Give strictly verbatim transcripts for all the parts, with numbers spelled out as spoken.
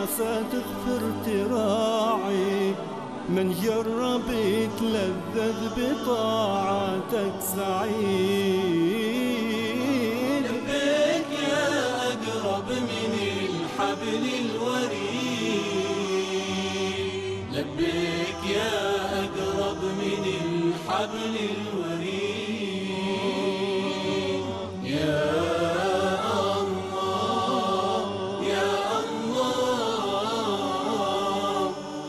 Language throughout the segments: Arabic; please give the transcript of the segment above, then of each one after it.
عسى تغفر تراعي، من جرب يتلذذ بطاعتك سعيد. لبيك يا أقرب من الحبل الوريد، لبيك يا أقرب من الحبل الوريد. يا الله يا الله.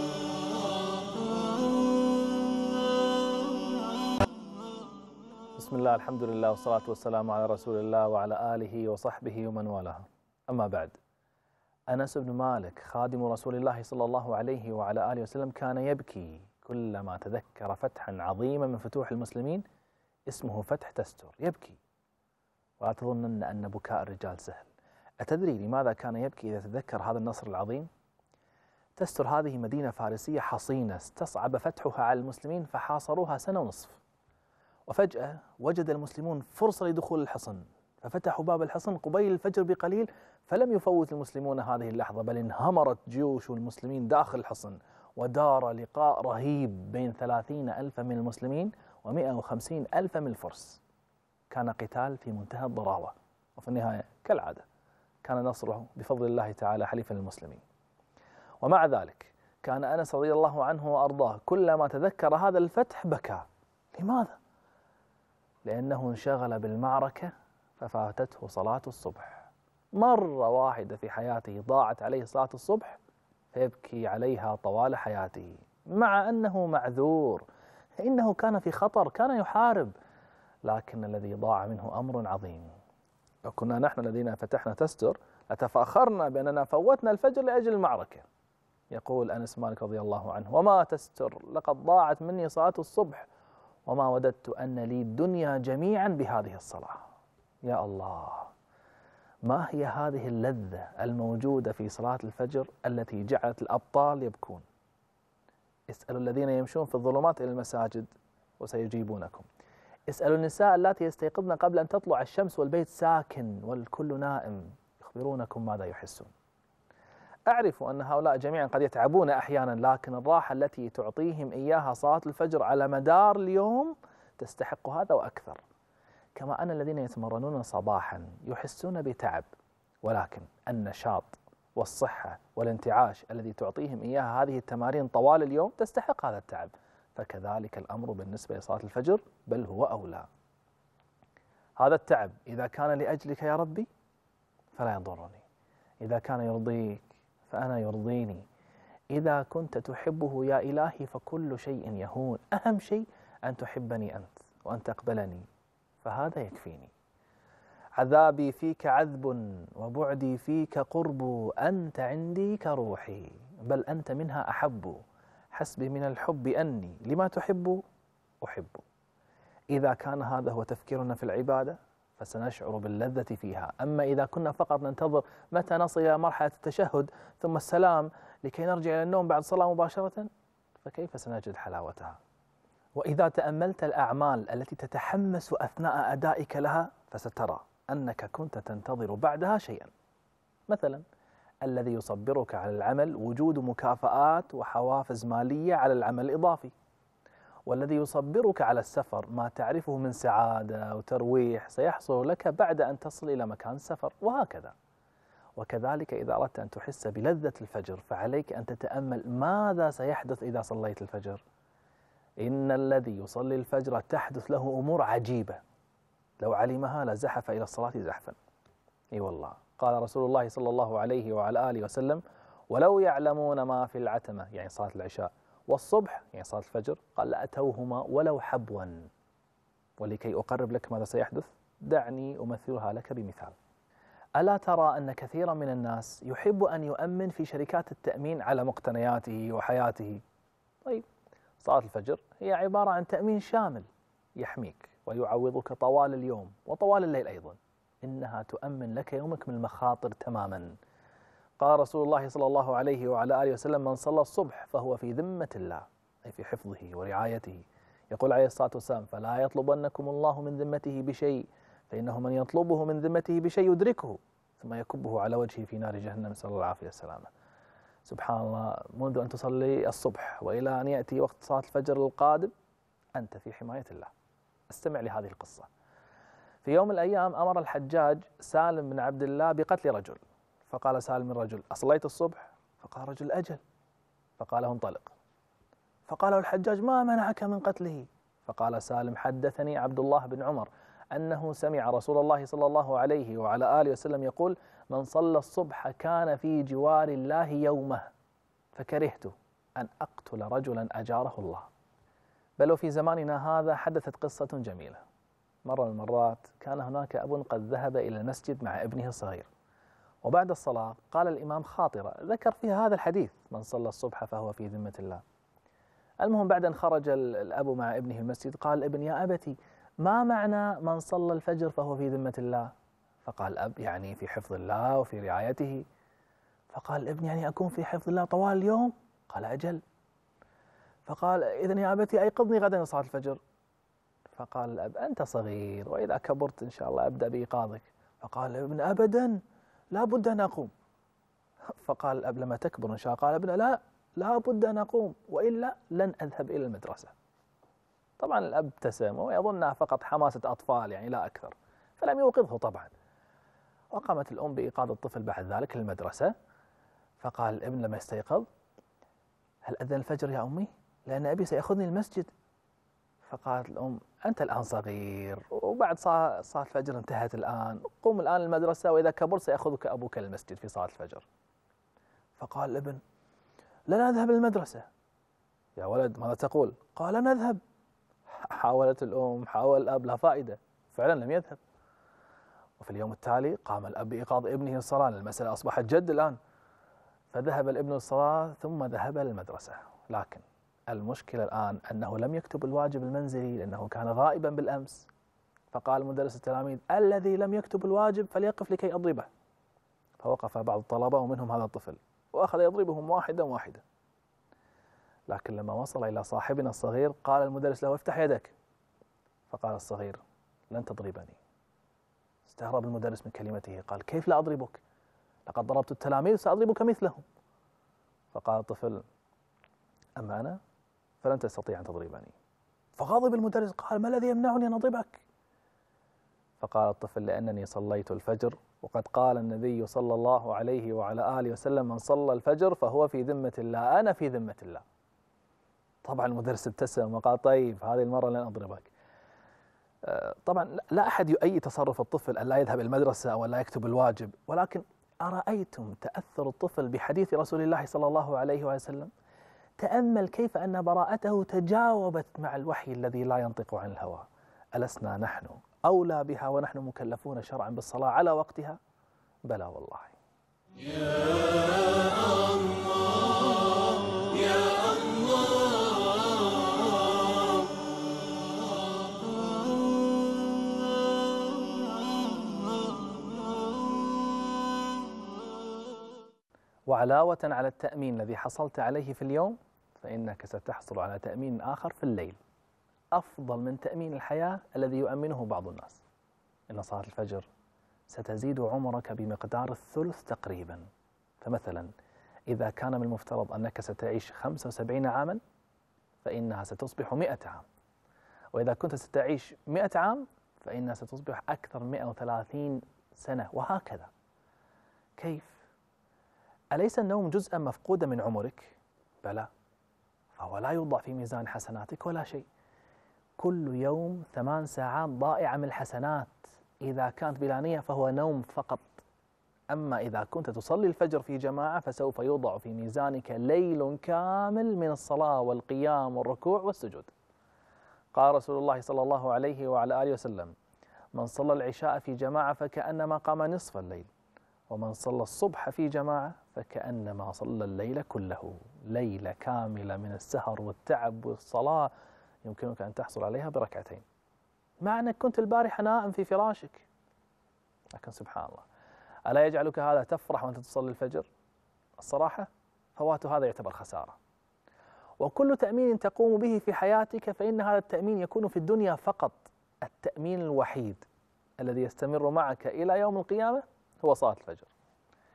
بسم الله، الحمد لله، والصلاة والسلام على رسول الله وعلى آله وصحبه ومن والاه. أما بعد، أنس بن مالك خادم رسول الله صلى الله عليه وعلى آله وسلم كان يبكي كلما تذكر فتحا عظيما من فتوح المسلمين اسمه فتح تستر. يبكي، ولا تظنن أن بكاء الرجال سهل. أتدري لماذا كان يبكي إذا تذكر هذا النصر العظيم؟ تستر هذه مدينة فارسية حصينة استصعب فتحها على المسلمين فحاصروها سنة ونصف، وفجأة وجد المسلمون فرصة لدخول الحصن، ففتحوا باب الحصن قبيل الفجر بقليل، فلم يفوت المسلمون هذه اللحظة، بل انهمرت جيوش المسلمين داخل الحصن، ودار لقاء رهيب بين ثلاثين ألف من المسلمين ومئة وخمسين ألف من الفرس. كان قتال في منتهى الضراوة، وفي النهاية كالعادة كان نصره بفضل الله تعالى حليفا للمسلمين. ومع ذلك كان أنس رضي الله عنه وأرضاه كلما تذكر هذا الفتح بكى. لماذا؟ لأنه انشغل بالمعركة ففاتته صلاة الصبح. مرة واحدة في حياته ضاعت عليه صلاة الصبح فيبكي عليها طوال حياته، مع أنه معذور، إنه كان في خطر، كان يحارب، لكن الذي ضاع منه أمر عظيم. لو كنا نحن الذين فتحنا تستر لتفاخرنا بأننا فوتنا الفجر لأجل المعركة. يقول أنس مالك رضي الله عنه: وما تستر، لقد ضاعت مني صلاة الصبح، وما وددت أن لي الدنيا جميعا بهذه الصلاة. يا الله، ما هي هذه اللذة الموجودة في صلاة الفجر التي جعلت الأبطال يبكون؟ اسألوا الذين يمشون في الظلمات إلى المساجد وسيجيبونكم. اسألوا النساء اللاتي يستيقظن قبل أن تطلع الشمس والبيت ساكن والكل نائم، يخبرونكم ماذا يحسون. أعرف أن هؤلاء جميعا قد يتعبون أحيانا، لكن الراحة التي تعطيهم إياها صلاة الفجر على مدار اليوم تستحق هذا وأكثر. كما أن الذين يتمرنون صباحا يحسون بتعب، ولكن النشاط والصحة والانتعاش الذي تعطيهم إياها هذه التمارين طوال اليوم تستحق هذا التعب. فكذلك الأمر بالنسبة لصلاة الفجر، بل هو أولى. هذا التعب إذا كان لأجلك يا ربي فلا يضرني، إذا كان يرضيك فأنا يرضيني، إذا كنت تحبه يا إلهي فكل شيء يهون، أهم شيء أن تحبني أنت وأن تقبلني، فهذا يكفيني. عذابي فيك عذب وبعدي فيك قرب، أنت عندي كروحي بل أنت منها أحب، حسبي من الحب أني لما تحب أحب. إذا كان هذا هو تفكيرنا في العبادة فسنشعر باللذة فيها. أما إذا كنا فقط ننتظر متى نصل إلى مرحلة التشهد ثم السلام لكي نرجع إلى النوم بعد الصلاة مباشرة، فكيف سنجد حلاوتها؟ وإذا تأملت الأعمال التي تتحمس أثناء أدائك لها فسترى أنك كنت تنتظر بعدها شيئا. مثلا الذي يصبرك على العمل وجود مكافآت وحوافز مالية على العمل الإضافي، والذي يصبرك على السفر ما تعرفه من سعادة وترويح سيحصل لك بعد أن تصل إلى مكان السفر، وهكذا. وكذلك إذا أردت أن تحس بلذة الفجر فعليك أن تتأمل ماذا سيحدث إذا صليت الفجر. إن الذي يصلي الفجر تحدث له أمور عجيبة لو علمها لزحف إلى الصلاة زحفا. إي والله، قال رسول الله صلى الله عليه وعلى آله وسلم: ولو يعلمون ما في العتمة، يعني صلاة العشاء، والصبح، يعني صلاة الفجر، قال لأتوهما ولو حبوا. ولكي أقرب لك ماذا سيحدث دعني أمثلها لك بمثال. ألا ترى أن كثيرا من الناس يحب أن يؤمن في شركات التأمين على مقتنياته وحياته؟ طيب، صلاة الفجر هي عبارة عن تأمين شامل يحميك ويعوضك طوال اليوم وطوال الليل أيضا. إنها تؤمن لك يومك من المخاطر تماما. قال رسول الله صلى الله عليه وعلى آله وسلم: من صلى الصبح فهو في ذمة الله، أي في حفظه ورعايته. يقول عليه الصلاة والسلام: فلا يطلبنكم الله من ذمته بشيء، فإنه من يطلبه من ذمته بشيء يدركه ثم يكبه على وجهه في نار جهنم، نسأل الله العافية والسلامة. سبحان الله، منذ أن تصلي الصبح وإلى أن يأتي وقت صلاة الفجر القادم أنت في حماية الله. استمع لهذه القصة. في يوم من الأيام أمر الحجاج سالم بن عبد الله بقتل رجل، فقال سالم الرجل: أصليت الصبح؟ فقال رجل: أجل. فقال: انطلق. فقال الحجاج: ما منعك من قتله؟ فقال سالم: حدثني عبد الله بن عمر أنه سمع رسول الله صلى الله عليه وعلى آله وسلم يقول: من صلى الصبح كان في جوار الله يومه، فكرهت أن أقتل رجلا أجاره الله. بل وفي زماننا هذا حدثت قصة جميلة. مرة من المرات كان هناك أب قد ذهب إلى المسجد مع ابنه الصغير، وبعد الصلاة قال الإمام خاطرة ذكر فيها هذا الحديث: من صلى الصبح فهو في ذمة الله. المهم بعد أن خرج الأب مع ابنه المسجد قال الابن: يا أبتي، ما معنى من صلى الفجر فهو في ذمة الله؟ فقال الأب: يعني في حفظ الله وفي رعايته. فقال الابن: يعني أكون في حفظ الله طوال اليوم؟ قال: أجل. فقال: إذن يا أبتي أيقظني غدا لصلاة الفجر. فقال الأب: أنت صغير، وإذا كبرت إن شاء الله أبدأ بإيقاظك. فقال الابن: أبدا، لا بد أن أقوم. فقال الأب: لما تكبر إن شاء الله. قال الابن: لا لا بد أن أقوم، وإلا لن أذهب إلى المدرسة. طبعا الأب ابتسم ويظنها فقط حماسة أطفال يعني لا أكثر، فلم يوقظه طبعا. وقامت الأم بإيقاظ الطفل بعد ذلك للمدرسة. فقال الابن لما استيقظ: هل أذن الفجر يا أمي؟ لأن أبي سيأخذني المسجد. فقالت الأم: أنت الآن صغير، وبعد صلاة الفجر انتهت الآن، قم الآن المدرسة، وإذا كبرت سيأخذك أبوك للمسجد في صلاة الفجر. فقال الابن: لن أذهب للمدرسة. يا ولد ماذا تقول؟ قال: لن أذهب. حاولت الأم، حاول الأب، لا فائدة، فعلا لم يذهب. وفي اليوم التالي قام الأب بإيقاظ ابنه الصلاة، المسألة أصبحت جد الآن. فذهب الابن للصلاة ثم ذهب للمدرسة. لكن المشكلة الآن أنه لم يكتب الواجب المنزلي لأنه كان غائبا بالأمس. فقال مدرس التلاميذ: الذي لم يكتب الواجب فليقف لكي أضربه. فوقف بعض الطلبة ومنهم هذا الطفل، وأخذ يضربهم واحدا واحدا. لكن لما وصل إلى صاحبنا الصغير قال المدرس له: افتح يدك. فقال الصغير: لن تضربني. استغرب المدرس من كلمته، قال: كيف لا أضربك؟ لقد ضربت التلاميذ، سأضربك مثلهم. فقال الطفل: أما أنا فلن تستطيع أن تضربني. فغضب المدرس، قال: ما الذي يمنعني أن أضربك؟ فقال الطفل: لأنني صليت الفجر، وقد قال النبي صلى الله عليه وعلى آله وسلم: من صلى الفجر فهو في ذمة الله، أنا في ذمة الله. طبعا المدرس ابتسم وقال: طيب هذه المرة لن أضربك. طبعا لا أحد يؤيد تصرف الطفل أن لا يذهب إلى المدرسة أو أن لا يكتب الواجب، ولكن أرأيتم تأثر الطفل بحديث رسول الله صلى الله عليه وسلم؟ تأمل كيف أن براءته تجاوبت مع الوحي الذي لا ينطق عن الهوى. ألسنا نحن أولى بها ونحن مكلفون شرعا بالصلاة على وقتها؟ بلى والله. يا الله يا الله. وعلاوة على التأمين الذي حصلت عليه في اليوم، فإنك ستحصل على تأمين آخر في الليل أفضل من تأمين الحياة الذي يؤمنه بعض الناس. إن صلاة الفجر ستزيد عمرك بمقدار الثلث تقريبا. فمثلا إذا كان من المفترض أنك ستعيش خمسة وسبعين عاما، فإنها ستصبح مئة عام، وإذا كنت ستعيش مئة عام فإنها ستصبح أكثر من مئة وثلاثين سنة، وهكذا. كيف؟ أليس النوم جزءا مفقودا من عمرك؟ بلى، فهو لا يوضع في ميزان حسناتك ولا شيء. كل يوم ثمان ساعات ضائعة من الحسنات، إذا كانت بلا نية فهو نوم فقط. أما إذا كنت تصلي الفجر في جماعة فسوف يوضع في ميزانك ليل كامل من الصلاة والقيام والركوع والسجود. قال رسول الله صلى الله عليه وعلى آله وسلم: من صلى العشاء في جماعة فكأنما قام نصف الليل، ومن صلى الصبح في جماعة فكأنما صلى الليل كله. ليلة كاملة من السهر والتعب والصلاة يمكنك أن تحصل عليها بركعتين، مع أنك كنت البارحة نائم في فراشك. لكن سبحان الله، ألا يجعلك هذا تفرح وأنت تصلي الفجر؟ الصراحة فوات هذا يعتبر خسارة. وكل تأمين تقوم به في حياتك فإن هذا التأمين يكون في الدنيا فقط. التأمين الوحيد الذي يستمر معك إلى يوم القيامة هو صلاة الفجر.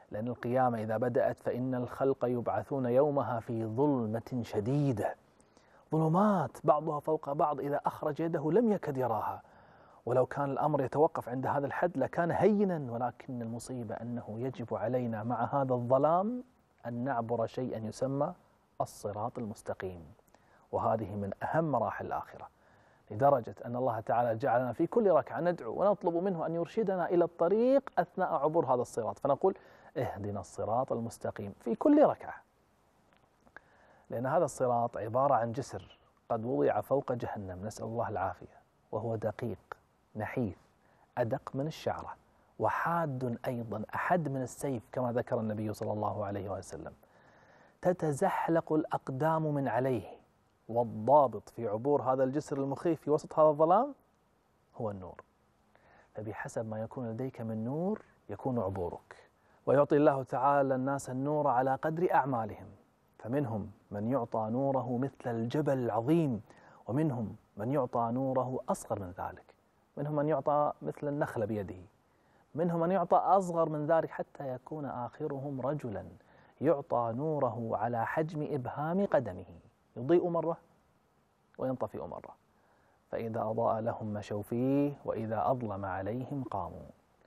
لأن القيامة إذا بدأت فإن الخلق يبعثون يومها في ظلمة شديدة، ظلمات بعضها فوق بعض، إذا أخرج يده لم يكد يراها، ولو كان الأمر يتوقف عند هذا الحد لكان هينا، ولكن المصيبة أنه يجب علينا مع هذا الظلام أن نعبر شيئا يسمى الصراط المستقيم، وهذه من أهم مراحل الآخرة، لدرجة أن الله تعالى جعلنا في كل ركعة ندعو ونطلب منه أن يرشدنا إلى الطريق أثناء عبور هذا الصراط، فنقول اهدنا الصراط المستقيم في كل ركعة، لأن هذا الصراط عبارة عن جسر قد وضع فوق جهنم، نسأل الله العافية، وهو دقيق نحيف أدق من الشعرة، وحاد أيضا أحد من السيف كما ذكر النبي صلى الله عليه وسلم، تتزحلق الأقدام من عليه، والضابط في عبور هذا الجسر المخيف في وسط هذا الظلام هو النور، فبحسب ما يكون لديك من نور يكون عبورك، ويعطي الله تعالى الناس النور على قدر أعمالهم، فمنهم من يعطى نوره مثل الجبل العظيم، ومنهم من يعطى نوره أصغر من ذلك، منهم من يعطى مثل النخلة بيده، منهم من يعطى أصغر من ذلك حتى يكون آخرهم رجلا يعطى نوره على حجم إبهام قدمه، يضيء مرة وينطفئ مرة، فإذا أضاء لهم مشوا فيه وإذا أظلم عليهم قاموا.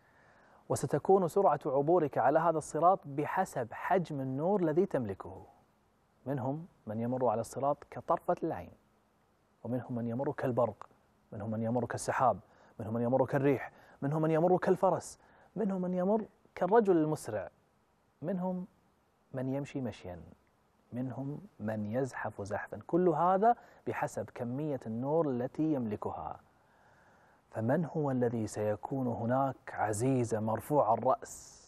وستكون سرعة عبورك على هذا الصراط بحسب حجم النور الذي تملكه، منهم من يمر على الصراط كطرفة العين، ومنهم من يمر كالبرق، منهم من يمر كالسحاب، منهم من يمر كالريح، منهم من يمر كالفرس، منهم من يمر كالرجل المسرع، منهم من يمشي مشيا، منهم من يزحف زحفا، كل هذا بحسب كمية النور التي يملكها. فمن هو الذي سيكون هناك عزيزا مرفوع الرأس؟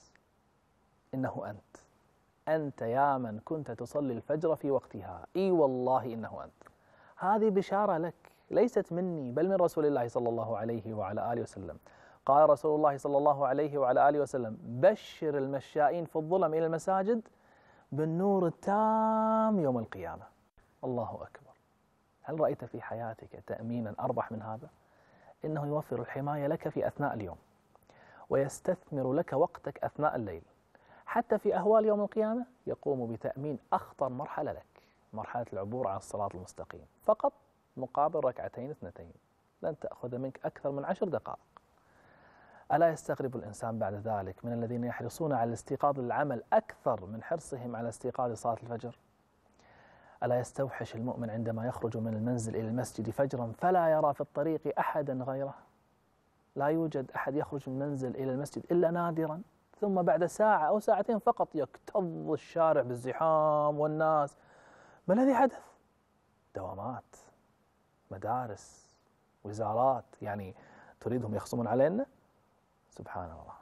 إنه أنت، أنت يا من كنت تصلي الفجر في وقتها، إي والله إنه أنت. هذه بشارة لك ليست مني بل من رسول الله صلى الله عليه وعلى آله وسلم. قال رسول الله صلى الله عليه وعلى آله وسلم: بشر المشائين في الظلم إلى المساجد بالنور التام يوم القيامة. الله أكبر. هل رأيت في حياتك تأمينا أربح من هذا؟ إنه يوفر الحماية لك في أثناء اليوم، ويستثمر لك وقتك أثناء الليل، حتى في أهوال يوم القيامة يقوم بتأمين أخطر مرحلة لك، مرحلة العبور على الصراط المستقيم، فقط مقابل ركعتين اثنتين لن تأخذ منك أكثر من عشر دقائق. ألا يستغرب الإنسان بعد ذلك من الذين يحرصون على الاستيقاظ للعمل أكثر من حرصهم على استيقاظ صلاة الفجر؟ ألا يستوحش المؤمن عندما يخرج من المنزل إلى المسجد فجرا فلا يرى في الطريق أحدا غيره؟ لا يوجد أحد يخرج من المنزل إلى المسجد إلا نادرا، ثم بعد ساعة أو ساعتين فقط يكتظ الشارع بالزحام والناس. ما الذي حدث؟ دوامات، مدارس، وزارات، يعني تريدهم يخصمون علينا؟ سبحان الله.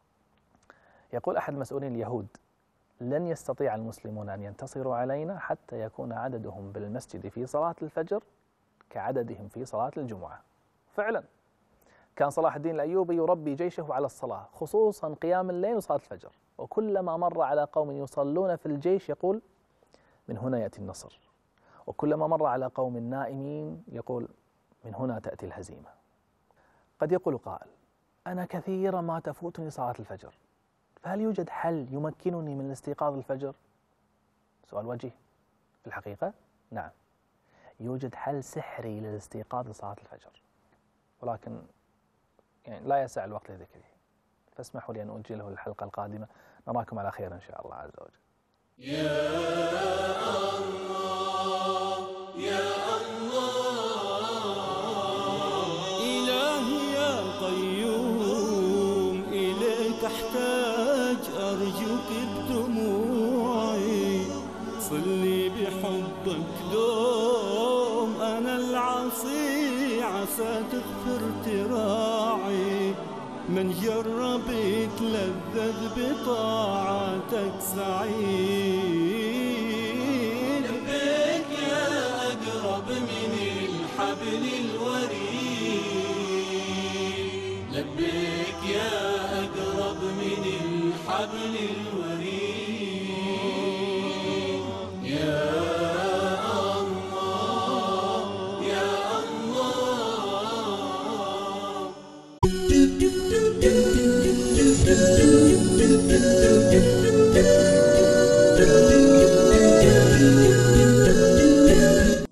يقول أحد مسؤولين اليهود: لن يستطيع المسلمون أن ينتصروا علينا حتى يكون عددهم بالمسجد في صلاة الفجر كعددهم في صلاة الجمعة. فعلا كان صلاح الدين الأيوبي يربي جيشه على الصلاة، خصوصا قيام الليل وصلاة الفجر، وكلما مر على قوم يصلون في الجيش يقول: من هنا يأتي النصر، وكلما مر على قوم نائمين يقول: من هنا تأتي الهزيمة. قد يقول قائل: أنا كثيرا ما تفوتني صلاة الفجر، فهل يوجد حل يمكنني من الاستيقاظ الفجر؟ سؤال وجيه. في الحقيقة نعم، يوجد حل سحري للاستيقاظ لصلاة الفجر، ولكن يعني لا يسع الوقت لذكره، فاسمحوا لي أن أؤجله للحلقة القادمة. نراكم على خير إن شاء الله عز وجل. يا الله يا الله، إلهي يا قيوم إليك أحتاج، أرجوك بدموعي صلي بحبك دوم، أنا العصي عسى تغفر تراعي، من جرب يتلذذ بطاعتك سعيد. لبيك يا أقرب من الحبل الوريد، لبيك يا أقرب من الحبل الوريد.